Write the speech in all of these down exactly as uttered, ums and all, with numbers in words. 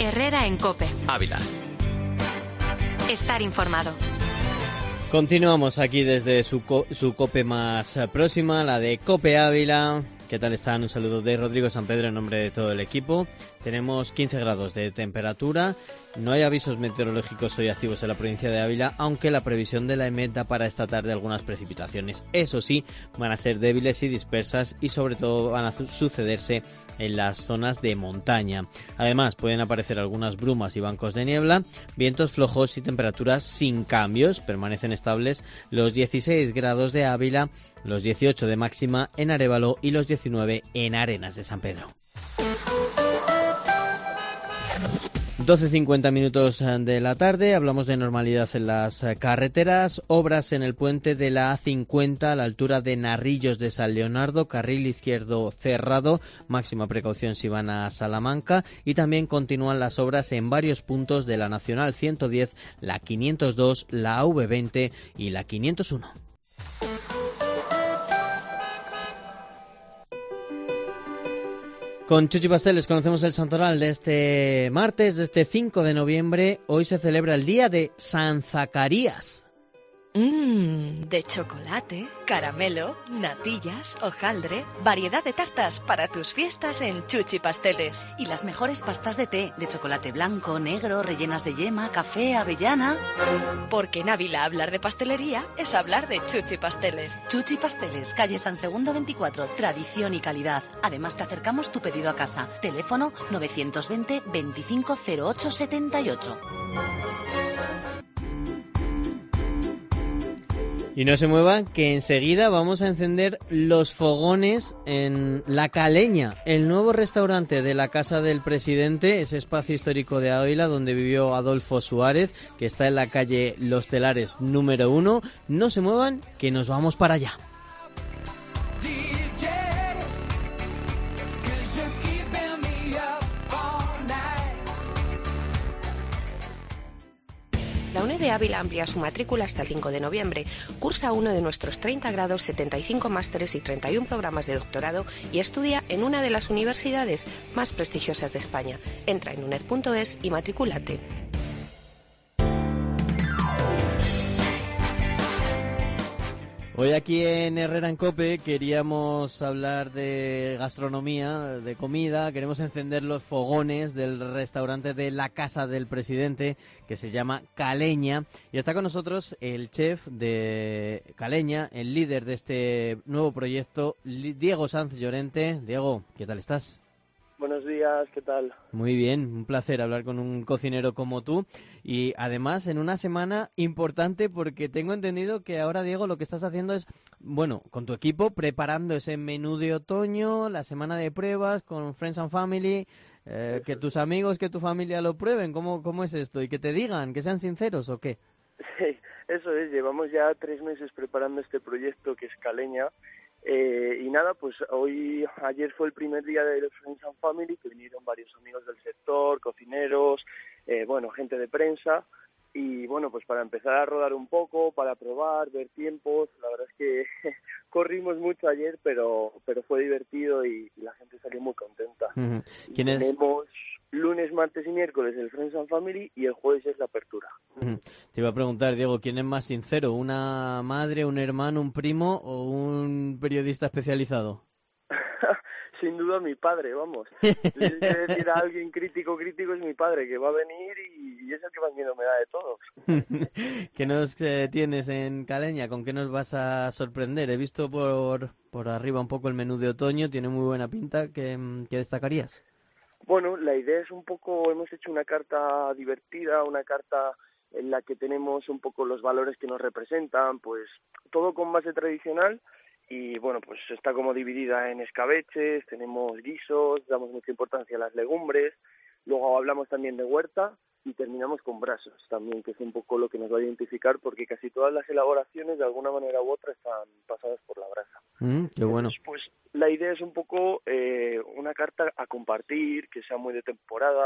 Herrera en COPE. Ávila. Estar informado. Continuamos aquí desde su, co- su COPE más próxima, la de COPE Ávila. ¿Qué tal están? Un saludo de Rodrigo San Pedro en nombre de todo el equipo. Tenemos quince grados de temperatura. No hay avisos meteorológicos hoy activos en la provincia de Ávila, aunque la previsión de la EMET da para esta tarde algunas precipitaciones. Eso sí, van a ser débiles y dispersas y sobre todo van a su- sucederse en las zonas de montaña. Además, pueden aparecer algunas brumas y bancos de niebla, vientos flojos y temperaturas sin cambios. Permanecen estables los dieciséis grados de Ávila, los dieciocho de máxima en Arévalo y los diecinueve en Arenas de San Pedro. doce cincuenta minutos de la tarde, hablamos de normalidad en las carreteras, obras en el puente de la A cincuenta a la altura de Narrillos de San Leonardo, carril izquierdo cerrado, máxima precaución si van a Salamanca, y también continúan las obras en varios puntos de la Nacional ciento diez, la quinientos dos, la A V veinte y la quinientos uno. Con Chuchi Pasteles conocemos el santoral de este martes, de este cinco de noviembre. Hoy se celebra el día de San Zacarías. Mmm, de chocolate, caramelo, natillas, hojaldre, variedad de tartas para tus fiestas en Chuchi Pasteles. Y las mejores pastas de té, de chocolate blanco, negro, rellenas de yema, café, avellana. Porque en Ávila hablar de pastelería es hablar de Chuchi Pasteles. Chuchi Pasteles, calle San Segundo veinticuatro, tradición y calidad. Además te acercamos tu pedido a casa. Teléfono novecientos veinte, veinticinco cero ocho setenta y ocho. Y no se muevan, que enseguida vamos a encender los fogones en La Caleña, el nuevo restaurante de la Casa del Presidente, ese espacio histórico de Ávila donde vivió Adolfo Suárez, que está en la calle Los Telares número uno. No se muevan, que nos vamos para allá. La UNED de Ávila amplía su matrícula hasta el cinco de noviembre. Cursa uno de nuestros treinta grados, setenta y cinco másteres y treinta y uno programas de doctorado y estudia en una de las universidades más prestigiosas de España. Entra en uned punto es y matricúlate. Hoy aquí en Herrera en COPE queríamos hablar de gastronomía, de comida, queremos encender los fogones del restaurante de la Casa del Presidente que se llama Caleña y está con nosotros el chef de Caleña, el líder de este nuevo proyecto, Diego Sanz Llorente. Diego, ¿qué tal estás? Buenos días, ¿qué tal? Muy bien, un placer hablar con un cocinero como tú y además en una semana importante porque tengo entendido que ahora, Diego, lo que estás haciendo es, bueno, con tu equipo preparando ese menú de otoño, la semana de pruebas con Friends and Family, eh, que tus amigos, que tu familia lo prueben. ¿Cómo, cómo es esto? Y que te digan, que sean sinceros ¿o qué? Sí, eso es, llevamos ya tres meses preparando este proyecto que es Caleña. Eh, y nada, pues hoy, ayer fue el primer día de Friends and Family, que vinieron varios amigos del sector, cocineros, eh, bueno, gente de prensa, y bueno, pues para empezar a rodar un poco, para probar, ver tiempos, la verdad es que corrimos mucho ayer, pero pero fue divertido y, y la gente salió muy contenta. Uh-huh. ¿Quién es? Tenemos lunes, martes y miércoles el Friends and Family y el jueves es la apertura. Uh-huh. Te iba a preguntar, Diego, ¿quién es más sincero? ¿Una madre, un hermano, un primo o un periodista especializado? Sin duda mi padre, vamos. Si hay que decir a alguien crítico, crítico es mi padre, que va a venir y, y es el que más miedo me da de todos. ¿Qué nos eh, tienes en Caleña? ¿Con qué nos vas a sorprender? He visto por, por arriba un poco el menú de otoño, tiene muy buena pinta. ¿Qué, qué destacarías? Bueno, la idea es un poco, hemos hecho una carta divertida, una carta en la que tenemos un poco los valores que nos representan, pues todo con base tradicional. Y bueno, pues está como dividida en escabeches, tenemos guisos, damos mucha importancia a las legumbres, luego hablamos también de huerta y terminamos con brasos también, que es un poco lo que nos va a identificar porque casi todas las elaboraciones de alguna manera u otra están pasadas por la brasa. Mm, qué bueno. Entonces, pues la idea es un poco eh, una carta a compartir, que sea muy de temporada,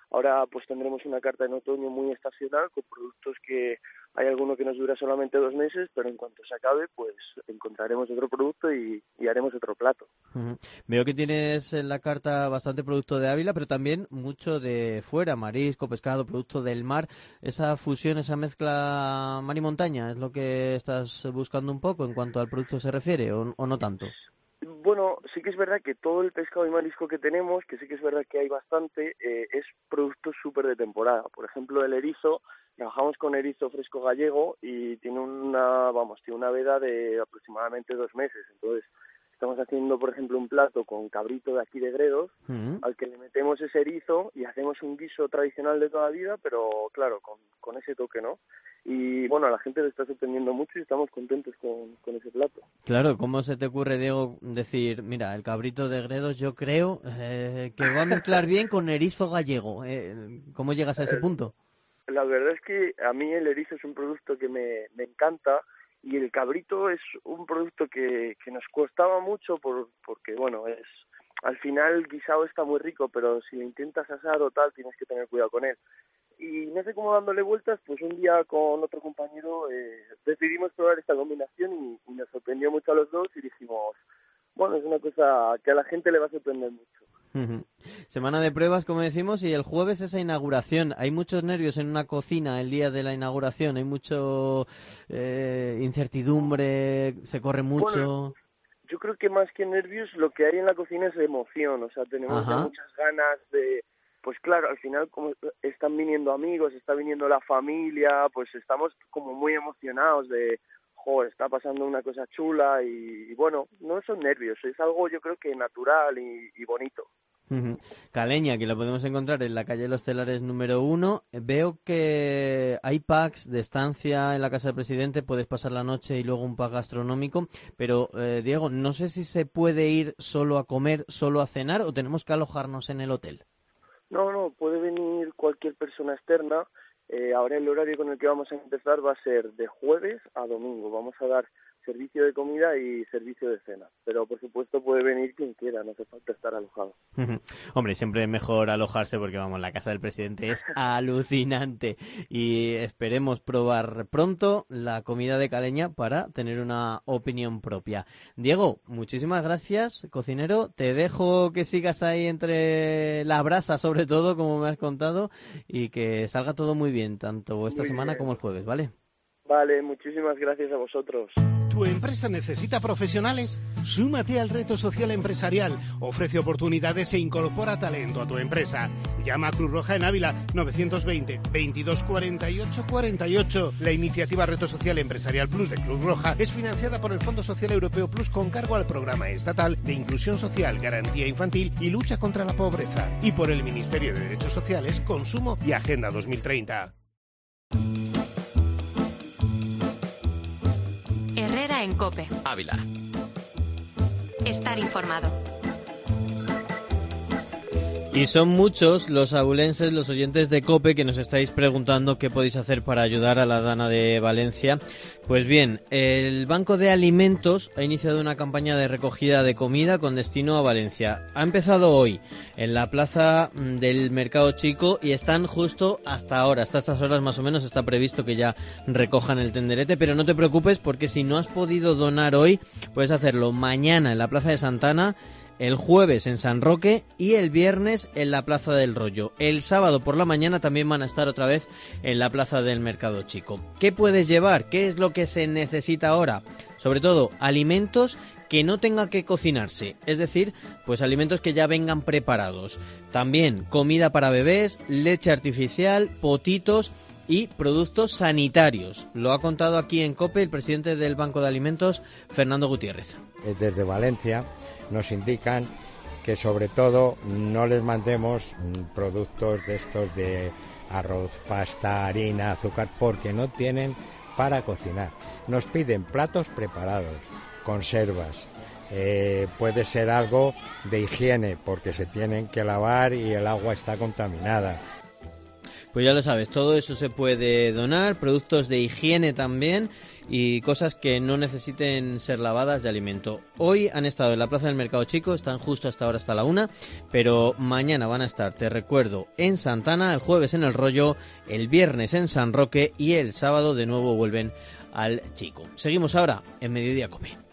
Ahora pues tendremos una carta en otoño muy estacional con productos que hay alguno que nos dura solamente dos meses, pero en cuanto se acabe pues encontraremos otro producto y, y haremos otro plato. Uh-huh. Veo que tienes en la carta bastante producto de Ávila, pero también mucho de fuera, marisco, pescado, producto del mar. Esa fusión, esa mezcla mar y montaña, ¿es lo que estás buscando un poco en cuanto al producto se refiere o, o no tanto? Bueno, sí que es verdad que todo el pescado y marisco que tenemos, que sí que es verdad que hay bastante, eh, es producto súper de temporada. Por ejemplo, el erizo, trabajamos con erizo fresco gallego y tiene una, vamos, tiene una veda de aproximadamente dos meses. Entonces, estamos haciendo, por ejemplo, un plato con cabrito de aquí de Gredos, uh-huh. al que le metemos ese erizo y hacemos un guiso tradicional de toda la vida, pero claro, con, con ese toque, ¿no? Y bueno, a la gente le está sorprendiendo mucho y estamos contentos con, con ese plato. Claro, ¿cómo se te ocurre, Diego, decir, mira, el cabrito de Gredos yo creo eh, que va a mezclar bien con erizo gallego? Eh, ¿Cómo llegas a ese punto? La verdad es que a mí el erizo es un producto que me, me encanta y el cabrito es un producto que, que nos costaba mucho por, porque, bueno, es al final el guisado está muy rico, pero si lo intentas asar o tal, tienes que tener cuidado con él. Y no sé cómo dándole vueltas, pues un día con otro compañero eh, decidimos probar esta combinación y, y nos sorprendió mucho a los dos y dijimos, bueno, es una cosa que a la gente le va a sorprender mucho. Uh-huh. Semana de pruebas, como decimos, y el jueves esa inauguración. Hay muchos nervios en una cocina el día de la inauguración, hay mucho eh, incertidumbre, se corre mucho. Bueno, yo creo que más que nervios lo que hay en la cocina es emoción, o sea, tenemos ya muchas ganas de... Pues claro, al final como están viniendo amigos, está viniendo la familia, pues estamos como muy emocionados de, joder, está pasando una cosa chula y, y bueno, no son nervios, es algo yo creo que natural y, y bonito. Uh-huh. Caleña, que lo podemos encontrar en la calle de los Telares número uno. Veo que hay packs de estancia en la casa del presidente, puedes pasar la noche y luego un pack gastronómico, pero eh, Diego, no sé si se puede ir solo a comer, solo a cenar o tenemos que alojarnos en el hotel. No, no, puede venir cualquier persona externa. Eh, ahora el horario con el que vamos a empezar va a ser de jueves a domingo. Vamos a dar servicio de comida y servicio de cena. Pero, por supuesto, puede venir quien quiera, no hace falta estar alojado. Hombre, siempre es mejor alojarse porque, vamos, la casa del presidente es alucinante. Y esperemos probar pronto la comida de Caleña para tener una opinión propia. Diego, muchísimas gracias, cocinero. Te dejo que sigas ahí entre la brasa, sobre todo, como me has contado, y que salga todo muy bien, tanto esta muy semana bien. Como el jueves, ¿vale? Vale, muchísimas gracias a vosotros. ¿Tu empresa necesita profesionales? Súmate al reto social empresarial. Ofrece oportunidades e incorpora talento a tu empresa. Llama a Cruz Roja en Ávila novecientos veinte, veintidós cuarenta y ocho cuarenta y ocho. La iniciativa Reto Social Empresarial Plus de Cruz Roja es financiada por el Fondo Social Europeo Plus con cargo al Programa Estatal de Inclusión Social, Garantía Infantil y Lucha contra la Pobreza y por el Ministerio de Derechos Sociales, Consumo y Agenda dos mil treinta. En COPE. Ávila. Estar informado. Y son muchos los abulenses, los oyentes de COPE que nos estáis preguntando qué podéis hacer para ayudar a la Dana de Valencia. Pues bien, el Banco de Alimentos ha iniciado una campaña de recogida de comida con destino a Valencia. Ha empezado hoy en la plaza del Mercado Chico y están justo hasta ahora, hasta estas horas más o menos está previsto que ya recojan el tenderete, pero no te preocupes porque si no has podido donar hoy, puedes hacerlo mañana en la Plaza de Santana, el jueves en San Roque y el viernes en la Plaza del Rollo. El sábado por la mañana también van a estar otra vez en la Plaza del Mercado Chico. ¿Qué puedes llevar? ¿Qué es lo que se necesita ahora? Sobre todo, alimentos que no tengan que cocinarse, es decir, pues alimentos que ya vengan preparados. También comida para bebés, leche artificial, potitos y productos sanitarios. Lo ha contado aquí en COPE el presidente del Banco de Alimentos, Fernando Gutiérrez. Desde Valencia nos indican que sobre todo no les mandemos productos de estos de arroz, pasta, harina, azúcar, porque no tienen para cocinar. Nos piden platos preparados, conservas, eh, puede ser algo de higiene porque se tienen que lavar y el agua está contaminada. Pues ya lo sabes, todo eso se puede donar, productos de higiene también y cosas que no necesiten ser lavadas de alimento. Hoy han estado en la Plaza del Mercado Chico, están justo hasta ahora, hasta la una, pero mañana van a estar, te recuerdo, en Santana, el jueves en El Rollo, el viernes en San Roque y el sábado de nuevo vuelven al Chico. Seguimos ahora en Mediodía Cope.